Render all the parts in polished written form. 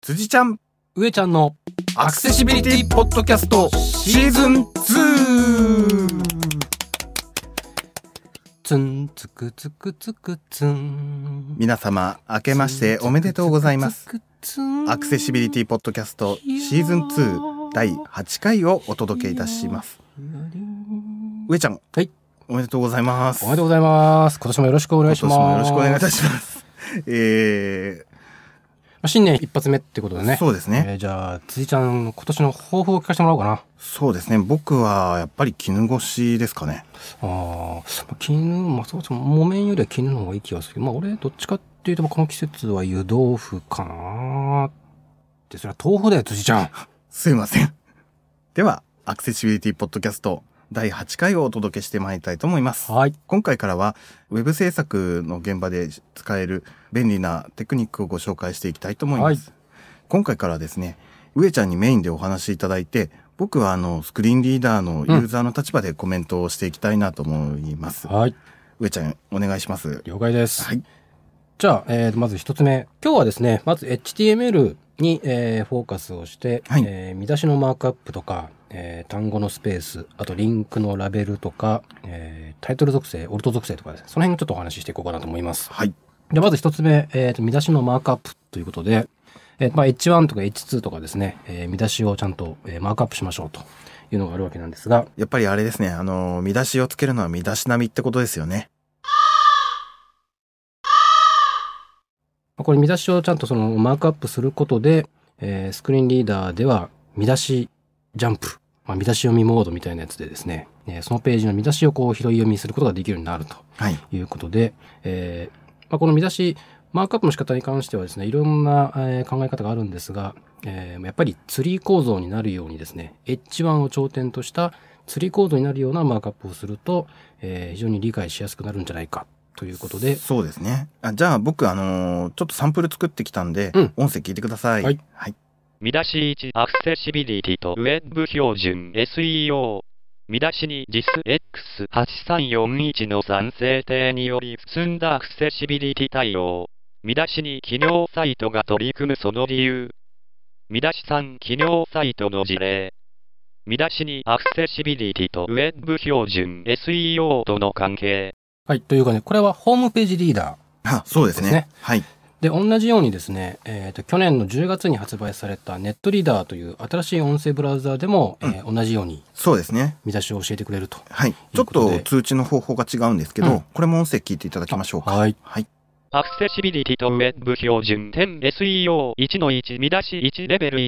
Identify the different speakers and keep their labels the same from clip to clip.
Speaker 1: 辻ちゃん、
Speaker 2: 上ちゃんの
Speaker 1: アクセシビリティポッドキャストシーズン2。
Speaker 2: ツンツクツクツクツン。
Speaker 1: 皆様明けましておめでとうございます。
Speaker 2: ツクツクツン
Speaker 1: アクセシビリティポッドキャストシーズン2第8回をお届けいたします。上ちゃん、
Speaker 2: はい、
Speaker 1: おめでとうございます。
Speaker 2: おめでとうございます。今年もよろしくお願いします。
Speaker 1: 今年もよろしくお願いいたします。
Speaker 2: 新年一発目ってことでね。
Speaker 1: そうですね。
Speaker 2: じゃあ辻ちゃんの今年の抱負を聞かせてもらおうかな。
Speaker 1: そうですね。僕はやっぱり絹ごしですかね。
Speaker 2: 絹、そう木綿よりは絹の方がいい気がする。俺どっちかっていうとこの季節は湯豆腐かなって。それは豆腐だよ辻ちゃん。
Speaker 1: すいません。ではアクセシビリティポッドキャスト第8回をお届けしてまいりたいと思います。
Speaker 2: はい。
Speaker 1: 今回からはウェブ制作の現場で使える便利なテクニックをご紹介していきたいと思います。はい、今回からですね、上ちゃんにメインでお話しいただいて、僕はスクリーンリーダーのユーザーの立場でコメントをしていきたいなと思います。
Speaker 2: はい。
Speaker 1: 上ちゃんお願いします。
Speaker 2: 了解です。
Speaker 1: はい。
Speaker 2: じゃあ、まず一つ目。今日はですね、まず HTML に、フォーカスをして、
Speaker 1: はい、
Speaker 2: 見出しのマークアップとか、単語のスペース、あとリンクのラベルとか、タイトル属性、オルト属性とかですね、その辺ちょっとお話ししていこうかなと思います。
Speaker 1: はい。
Speaker 2: で、まず一つ目、見出しのマークアップということで、H1 とか H2 とかですね、見出しをちゃんと、マークアップしましょうというのがあるわけなんですが。
Speaker 1: やっぱりあれですね、見出しをつけるのは見出し並みってことですよね。
Speaker 2: これ見出しをちゃんとそのマークアップすることで、スクリーンリーダーでは見出しジャンプ、見出し読みモードみたいなやつでですね、そのページの見出しをこう拾い読みすることができるようになるということで、この見出しマークアップの仕方に関してはですね、いろんな、考え方があるんですが、やっぱりツリー構造になるようにですね、H1 を頂点としたツリー構造になるようなマークアップをすると、非常に理解しやすくなるんじゃないかということで。
Speaker 1: そうですね。じゃあ僕ちょっとサンプル作ってきたんで、音声聞いてください。
Speaker 2: はい。
Speaker 1: はい。
Speaker 3: 見出し1アクセシビリティとウェブ標準 SEO。見出しに JIS-X8341 の3制定により積んだアクセシビリティ対応。見出しに企業サイトが取り組むその理由。見出し3企業サイトの事例。見出しにアクセシビリティとウェブ標準 SEO との関係。
Speaker 2: はい。というかね、これはホームページリーダー、
Speaker 1: そうですね。はい。
Speaker 2: で、同じようにですね、去年の10月に発売されたネットリーダーという新しい音声ブラウザーでも、同じように
Speaker 1: そうですね。
Speaker 2: 見出しを教えてくれると。
Speaker 1: はい。ちょっと通知の方法が違うんですけど、これも音声聞いていただきましょうか。
Speaker 2: はい。
Speaker 1: はい。
Speaker 3: アクセシビリティとウェブ標準点 SEO1-1 見出し1レベル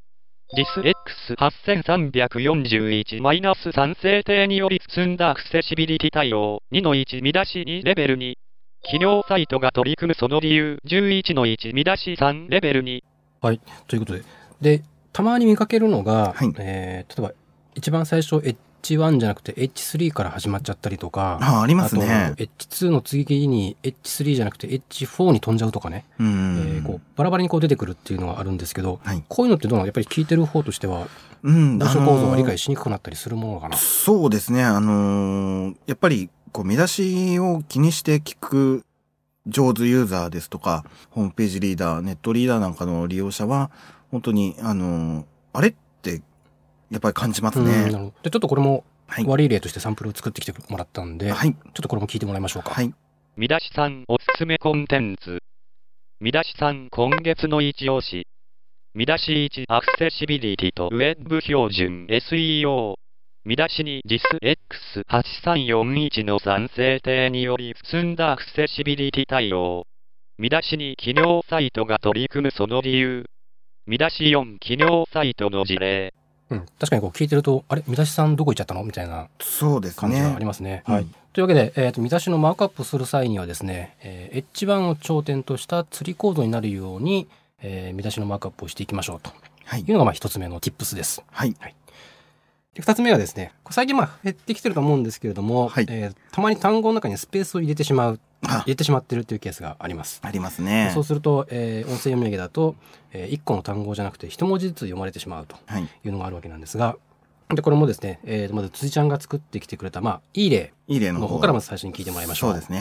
Speaker 3: 1。JIS-X8341-3 制定により積んだアクセシビリティ対応 2-1 見出し2レベル2。企業サイトが取り組むその理由 11-1 見出し3レベル2。
Speaker 2: はい。ということで。で、たまに見かけるのが、
Speaker 1: はい、
Speaker 2: 例えば一番最初 H1 じゃなくて H3 から始まっちゃったりとか。
Speaker 1: ありますね。
Speaker 2: あと H2 の次に H3 じゃなくて H4 に飛んじゃうとかね。こうバラバラにこう出てくるっていうのがあるんですけど、
Speaker 1: はい、
Speaker 2: こういうのってどうなの？やっぱり聞いてる方としては、文章構造が理解しにくくなったりするものかな。
Speaker 1: そうですね。やっぱりこう見出しを気にして聞く上手ユーザーですとか、ホームページリーダー、ネットリーダーなんかの利用者は、本当に、あれってやっぱり感じますね。
Speaker 2: なるほど。で、ちょっとこれも悪い例としてサンプルを作ってきてもらったんで、
Speaker 1: はい、
Speaker 2: ちょっとこれも聞いてもらいましょうか。
Speaker 1: はい。
Speaker 3: 見出し3おすすめコンテンツ。見出し3今月の一押し。見出し1アクセシビリティとウェブ標準 SEO。見出しに JIS-X8341 の3制定により積んだアクセシビリティ対応。見出しに企業サイトが取り組むその理由。見出し4企業サイトの事例。
Speaker 2: 確かにこう聞いてると、あれ見出しさんどこ行っちゃったのみたいな感じがありますね。はい。というわけで、見出しのマークアップする際にはですね、H1 を頂点としたツリー構造になるように、見出しのマークアップをしていきましょうというのが一つ目の Tips です。
Speaker 1: はい。
Speaker 2: で2つ目はですね、最近減ってきてると思うんですけれども、
Speaker 1: はい、
Speaker 2: たまに単語の中にスペースを入れてしまってるっていうケースがあります。
Speaker 1: ありますね。
Speaker 2: そうすると、音声読み上げだと、1個の単語じゃなくて1文字ずつ読まれてしまうというのがあるわけなんですが、でこれもですね、まず辻ちゃんが作ってきてくれたいい例の方からまず最初に聞いてもらいましょう。
Speaker 1: そうですね。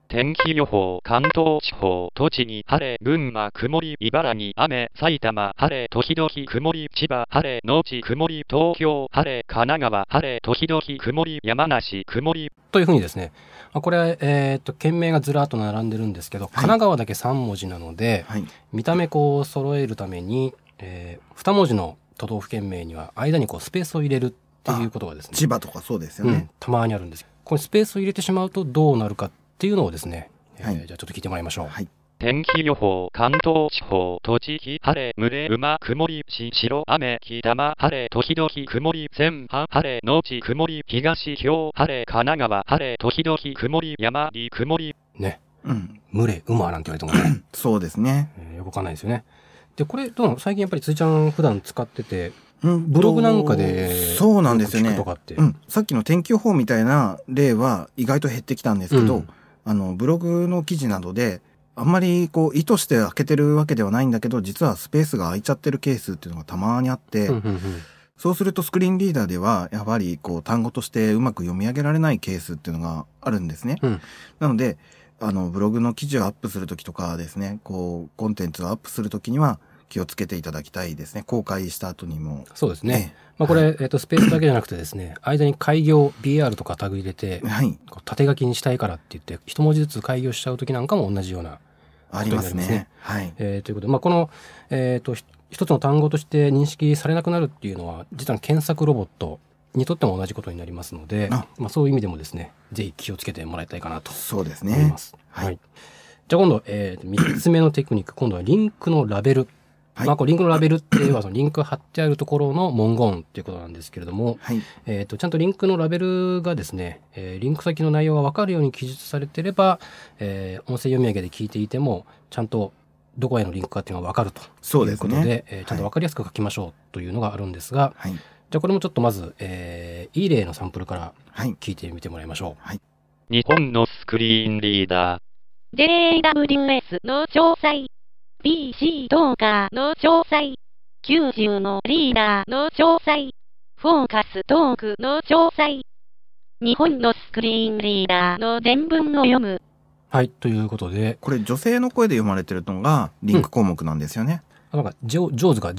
Speaker 3: 天気予報、関東地方、栃木、晴れ、群馬、曇り、茨城、雨、埼玉、晴れ、時々曇り、千葉、晴れ、のち、曇り、東京、晴れ、神奈川、晴れ、時々曇り、山梨、曇り。
Speaker 2: というふうにですね、これは、県名がずらっと並んでるんですけど、神奈川だけ3文字なので、
Speaker 1: はい。
Speaker 2: 見た目こう揃えるために、2文字の都道府県名には間にこうスペースを入れるっていうことがですね、
Speaker 1: 千葉とかそうですよね。
Speaker 2: たまにあるんです。これスペースを入れてしまうとどうなるかっていうのをですね、
Speaker 1: はい、
Speaker 2: じゃあちょっと聞いてもらいましょう。
Speaker 1: はい。
Speaker 3: 天気予報、関東地方、栃木、晴れ、群れ、馬、曇り、白、雨、北間、晴れ、時々曇り、千葉、晴れ、のち、曇り、東、京、晴れ、神奈川、晴れ、時々曇り、山に、曇り。
Speaker 2: ね。
Speaker 1: うん。
Speaker 2: 群れ、馬なんて言われてもね。
Speaker 1: そうですね。
Speaker 2: よくわかんないですよね。で、これ、どうなの？最近やっぱりついちゃん普段使ってて、ブログなんかで、
Speaker 1: そうなんですよね。
Speaker 2: 聞くとかって。
Speaker 1: さっきの天気予報みたいな例は意外と減ってきたんですけど、ブログの記事などで、あんまりこう意図して開けてるわけではないんだけど、実はスペースが空いちゃってるケースっていうのがたまにあって、そうするとスクリーンリーダーではやはりこう単語としてうまく読み上げられないケースっていうのがあるんですね。なので、ブログの記事をアップするときとかですね、こうコンテンツをアップするときには気をつけていただきたいですね。公開した後にも。
Speaker 2: そうですね。これ、スペースだけじゃなくてですね、間に開業 BR とかタグ入れて、こう縦書きにしたいからって言って、一文字ずつ開業しちゃうときなんかも同じようなことになりますね。ありますね。はい。ということで、この、一つの単語として認識されなくなるっていうのは、実は検索ロボットにとっても同じことになりますので、そういう意味でもですね、ぜひ気をつけてもらいたいかなと思います。そうですね。はい。じゃあ今度、3つ目のテクニック、今度はリンクのラベル。これリンクのラベルっていうのはそのリンク貼ってあるところの文言っていうことなんですけれども、ちゃんとリンクのラベルがですね、リンク先の内容がわかるように記述されていれば、音声読み上げで聞いていても、ちゃんとどこへのリンクかっていうのがわかるということで、ちゃんとわかりやすく書きましょうというのがあるんですが、じゃあこれもちょっとまず、いい例のサンプルから聞いてみてもらいましょう。
Speaker 3: 日本のスクリーンリーダ
Speaker 4: ー。JAWS の詳細。PC トーカーの詳細。90のリーダーの詳細。フォーカストークの詳細。日本のスクリーンリーダーの全文を読む。
Speaker 2: はい、ということで。
Speaker 1: これ女性の声で読まれてるのがリンク項目なんですよね。
Speaker 2: なんか、ジョーズが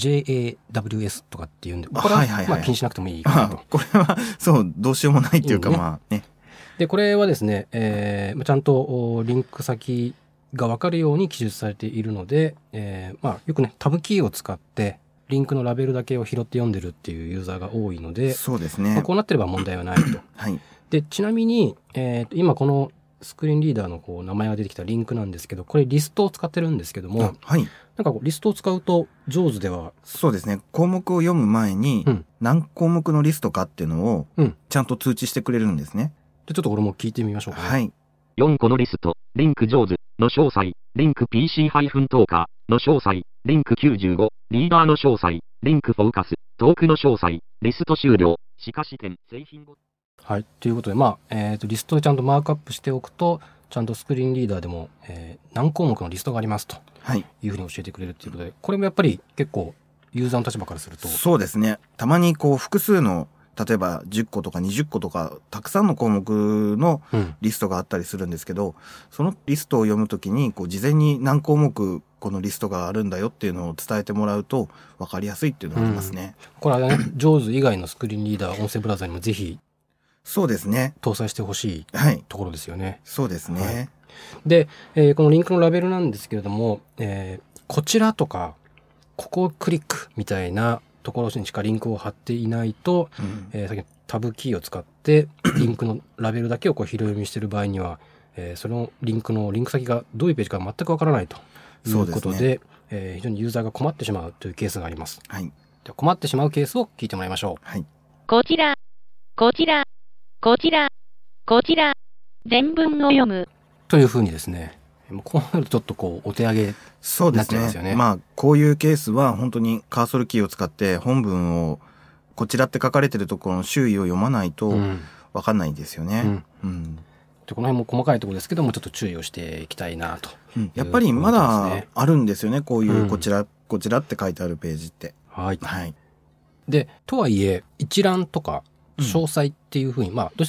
Speaker 2: JAWS とかっていうんで、これは気にしなくてもいいかなと。
Speaker 1: これは、そう、どうしようもないっていうか、まあね。
Speaker 2: で、これはですね、ちゃんとリンク先が分かるように記述されているので、よくね、タブキーを使って、リンクのラベルだけを拾って読んでるっていうユーザーが多いので、
Speaker 1: そうですね。
Speaker 2: こうなってれば問題はないと。で、ちなみに、今このスクリーンリーダーのこう名前が出てきたリンクなんですけど、これリストを使ってるんですけども、なんかこうリストを使うと、JAWSでは。
Speaker 1: そうですね。項目を読む前に、何項目のリストかっていうのを、ちゃんと通知してくれるんですね。
Speaker 2: で、ちょっとこれも聞いてみましょうかね。
Speaker 3: 4個のリスト、リンクJAWSの詳細、リンク PC- トーカーの詳細、リンク95、リーダーの詳細、リンクフォーカス、トークの詳細、リスト終了、しかし点、製品ご。
Speaker 2: はい。ということで、リストでちゃんとマークアップしておくと、ちゃんとスクリーンリーダーでも、何項目のリストがありますというふうに教えてくれるということで、これもやっぱり結構ユーザーの立場からすると。
Speaker 1: そうですね。たまにこう複数の、例えば10個とか20個とか、たくさんの項目のリストがあったりするんですけど、そのリストを読むときに、こう事前に何項目このリストがあるんだよっていうのを伝えてもらうと分かりやすいっていうのがありますね。
Speaker 2: これはね、JAWS 以外のスクリーンリーダー、音声ブラウザにもぜひ、
Speaker 1: そうですね。
Speaker 2: 搭載してほしいところですよね。
Speaker 1: そうですね。
Speaker 2: で、このリンクのラベルなんですけれども、こちらとか、ここをクリックみたいなところにしかリンクを貼っていないと、先のタブキーを使ってリンクのラベルだけをこう拾い読みしている場合には、そのリンク先がどういうページか全くわからないということで、非常にユーザーが困ってしまうというケースがあります。で困ってしまうケースを聞いてもらいましょう。
Speaker 4: こちら、こちら、こちら、こちら、全文を読む。
Speaker 2: というふうにですね、こうなるとちょっとこうお手上げになっちゃいますよね。
Speaker 1: そうですね。まあこういうケースは本当にカーソルキーを使って本文をこちらって書かれてるところの周囲を読まないと分かんないですよね。
Speaker 2: でこの辺も細かいところですけどもちょっと注意をしていきたいなと、
Speaker 1: やっぱりまだあるんですよね。こういうこちらって書いてあるページって。で、とはいえ一覧とか詳細っていうふうに、どうしても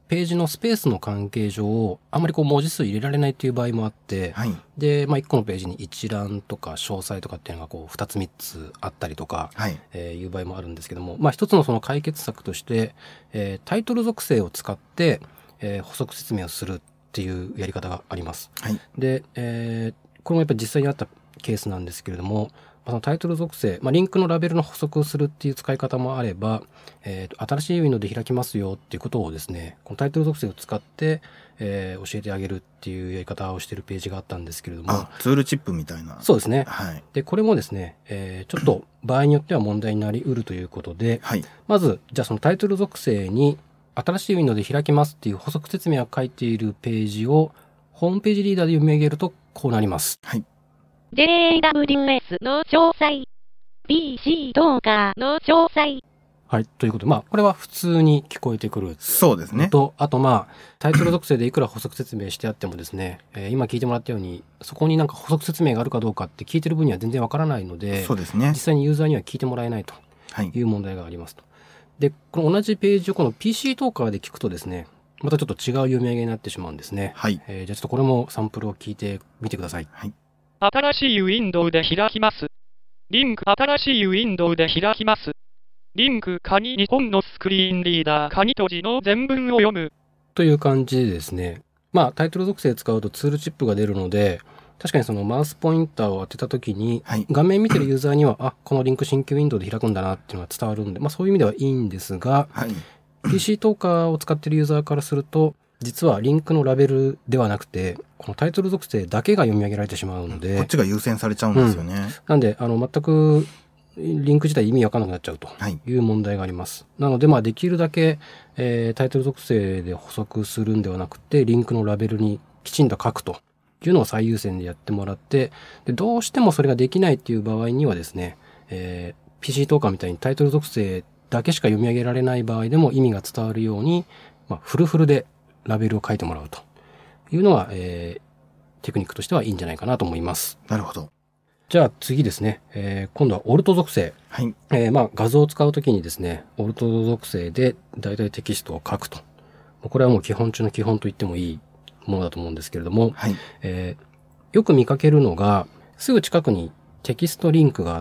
Speaker 2: ページのスペースの関係上、あんまりこう文字数入れられないという場合もあって、
Speaker 1: はい。
Speaker 2: で、1個のページに一覧とか詳細とかっていうのがこう2つ3つあったりとか、
Speaker 1: はい。
Speaker 2: いう場合もあるんですけども、一つのその解決策として、タイトル属性を使って、補足説明をするっていうやり方があります。
Speaker 1: はい。
Speaker 2: で、これもやっぱり実際にあったケースなんですけれども、そのタイトル属性、リンクのラベルの補足をするっていう使い方もあれば、新しいウィンドウで開きますよっていうことをですね、このタイトル属性を使って、教えてあげるっていうやり方をしているページがあったんですけれども。
Speaker 1: ツールチップみたいな。
Speaker 2: そうですね。
Speaker 1: はい。
Speaker 2: で、これもですね、ちょっと場合によっては問題になり得るということで、
Speaker 1: はい。
Speaker 2: まず、じゃあそのタイトル属性に新しいウィンドウで開きますっていう補足説明が書いているページをホームページリーダーで読み上げるとこうなります。
Speaker 1: はい。
Speaker 4: JAWS の詳細。BC トーカーの詳細。
Speaker 2: はい。ということで、これは普通に聞こえてくる。
Speaker 1: そうですね。
Speaker 2: と、あとタイトル属性でいくら補足説明してあってもですね、今聞いてもらったように、そこになんか補足説明があるかどうかって聞いてる分には全然わからないので、
Speaker 1: そうですね。
Speaker 2: 実際にユーザーには聞いてもらえないという問題がありますと。で、この同じページをこの PC トーカーで聞くとですね、またちょっと違う読み上げになってしまうんですね。
Speaker 1: はい。
Speaker 2: じゃあちょっとこれもサンプルを聞いてみてください。
Speaker 1: はい。
Speaker 3: 新しいウィンドウで開きます。リンク新しいウィンドウで開きます。リンク鍵日本のスクリーンリーダー鍵閉じの全文を読む。
Speaker 2: という感じでですね、タイトル属性使うとツールチップが出るので、確かにそのマウスポインターを当てたときに、画面見てるユーザーには、このリンク新規ウィンドウで開くんだなっていうのが伝わるんで、そういう意味ではいいんですが、
Speaker 1: はい。
Speaker 2: PC トーカーを使ってるユーザーからすると、実はリンクのラベルではなくて、このタイトル属性だけが読み上げられてしまうので、
Speaker 1: こっちが優先されちゃうんですよね。
Speaker 2: なんで、全くリンク自体意味わかんなくなっちゃうという問題があります。なので、できるだけ、タイトル属性で補足するんではなくて、リンクのラベルにきちんと書くというのを最優先でやってもらって、でどうしてもそれができないっていう場合にはですね、PC トーカーみたいにタイトル属性だけしか読み上げられない場合でも意味が伝わるように、フルフルでラベルを書いてもらうというのは、テクニックとしてはいいんじゃないかなと思います。
Speaker 1: なるほど。
Speaker 2: じゃあ次ですね、今度はオルト属性。
Speaker 1: はい。
Speaker 2: 画像を使うときにですね、オルト属性で大体テキストを書くと。これはもう基本中の基本と言ってもいいものだと思うんですけれども、
Speaker 1: はい。
Speaker 2: よく見かけるのが、すぐ近くにテキストリンクがあって、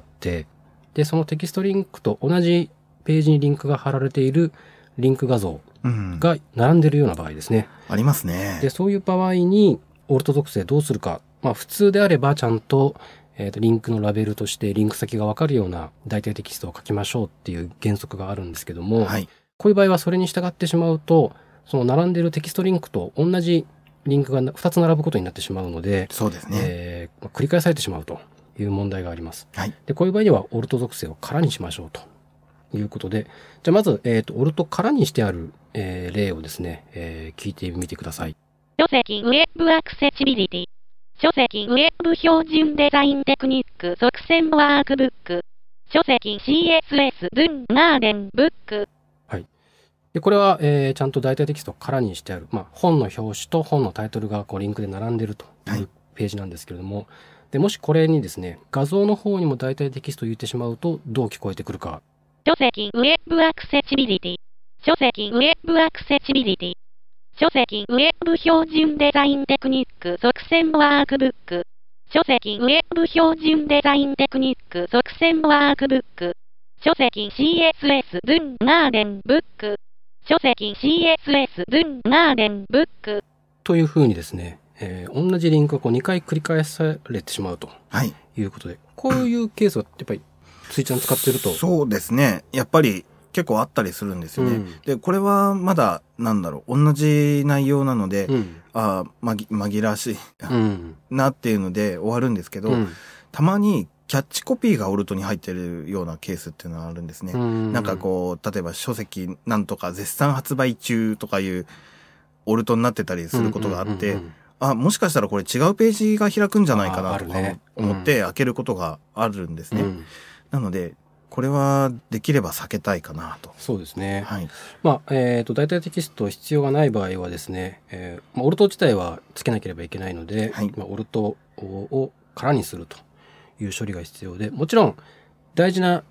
Speaker 2: で、そのテキストリンクと同じページにリンクが貼られているリンク画像が並んでいるような場合ですね。
Speaker 1: ありますね。
Speaker 2: で、そういう場合に、オルト属性どうするか。普通であればちゃんと、リンクのラベルとしてリンク先がわかるような大体テキストを書きましょうっていう原則があるんですけども、
Speaker 1: はい。
Speaker 2: こういう場合はそれに従ってしまうと、その並んでいるテキストリンクと同じリンクが2つ並ぶことになってしまうので、
Speaker 1: そうですね。
Speaker 2: 繰り返されてしまうという問題があります。
Speaker 1: はい。
Speaker 2: で、こういう場合にはオルト属性を空にしましょうということで、じゃあまず、オルト空にしてある、例をですね、聞いてみてください。
Speaker 4: 書籍ウェブアクセシビリティ。書籍ウェブ標準デザインテクニック即戦ワークブック。書籍 CSS ズンガーデンブック。
Speaker 2: はい。で、これは、ちゃんと大体テキストを空にしてある。本の表紙と本のタイトルがリンクで並んでるというページなんですけれども、で、もしこれにですね、画像の方にも大体テキストを言ってしまうと、どう聞こえてくるか。
Speaker 4: 書籍ウェブアクセシビリティ。書籍ウェブアクセシビリティ。書籍ウェブ標準デザインテクニック即戦ワークブック。書籍ウェブ標準デザインテクニック即戦ワークブック。書籍 CSS ズンガーデンブック。書籍 CSS ズンガーデンブック。
Speaker 2: というふうにですね、同じリンクが2回繰り返されてしまうということで、こういうケースはやっぱりついちゃん使ってると。
Speaker 1: そうですね。やっぱり結構あったりするんですよね。で、これはまだ、同じ内容なので、紛らわしいなっていうので終わるんですけど、たまにキャッチコピーがオルトに入ってるようなケースっていうのはあるんですね。例えば書籍なんとか絶賛発売中とかいうオルトになってたりすることがあって、もしかしたらこれ違うページが開くんじゃないかなとか思って開けることがあるんですね。なので、これはできれば避けたいかなと。
Speaker 2: そうですね。
Speaker 1: はい。
Speaker 2: 大体テキスト必要がない場合はですね、オルト自体はつけなければいけないので、オルトを空にするという処理が必要で、もちろん大事な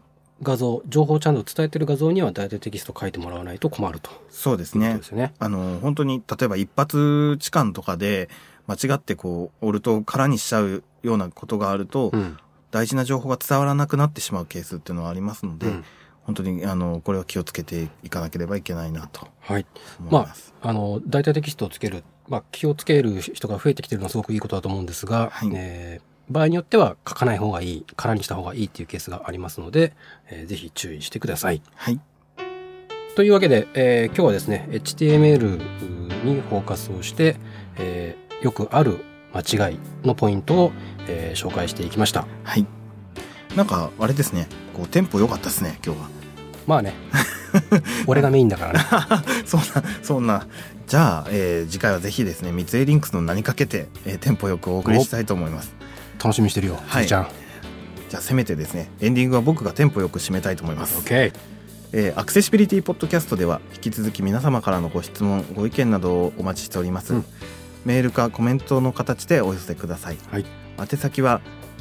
Speaker 2: 画像、情報をちゃんと伝えてる画像には大体テキスト書いてもらわないと困ると。
Speaker 1: そうですね
Speaker 2: いうことですよね。
Speaker 1: 本当に例えば一発置換とかで間違ってこうオルトを空にしちゃうようなことがあると、大事な情報が伝わらなくなってしまうケースっていうのはありますので、本当にこれは気をつけていかなければいけないなと思います。
Speaker 2: 大体テキストをつける、気をつける人が増えてきてるのはすごくいいことだと思うんですが、場合によっては書かない方がいい、空にした方がいいっていうケースがありますので、ぜひ注意してください。
Speaker 1: はい。
Speaker 2: というわけで、今日はですね、HTML にフォーカスをして、よくある間違いのポイントを、紹介していきました。
Speaker 1: はい。なんかあれですね、こうテンポ良かったですね今日は。
Speaker 2: まあね俺がメインだからね
Speaker 1: そんなじゃあ、次回はぜひですね三井リンクスの名にかけて、テンポよくお送りしたいと思います。
Speaker 2: 楽しみにしてるよ、
Speaker 1: はい、
Speaker 2: ちゃん。
Speaker 1: じゃあせめてですねエンディングは僕がテンポよく締めたいと思います。
Speaker 2: OK。
Speaker 1: アクセシビリティポッドキャストでは引き続き皆様からのご質問ご意見などをお待ちしております、メールかコメントの形でお寄せください、宛先は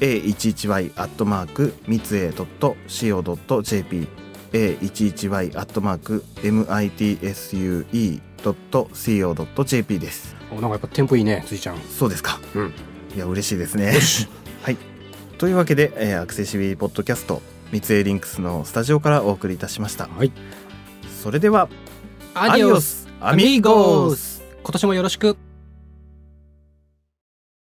Speaker 1: a11y@mitsue.co.jp a11y@mitsue.co.jp です。
Speaker 2: なんかやっぱテンポいいね、ついちゃん。
Speaker 1: そうですか、いや嬉しいですね。はい。というわけで、アクセシビリティポッドキャスト三井リンクスのスタジオからお送りいたしました。
Speaker 2: はい。
Speaker 1: それでは
Speaker 2: アディオスアミーゴス。今年もよろしく。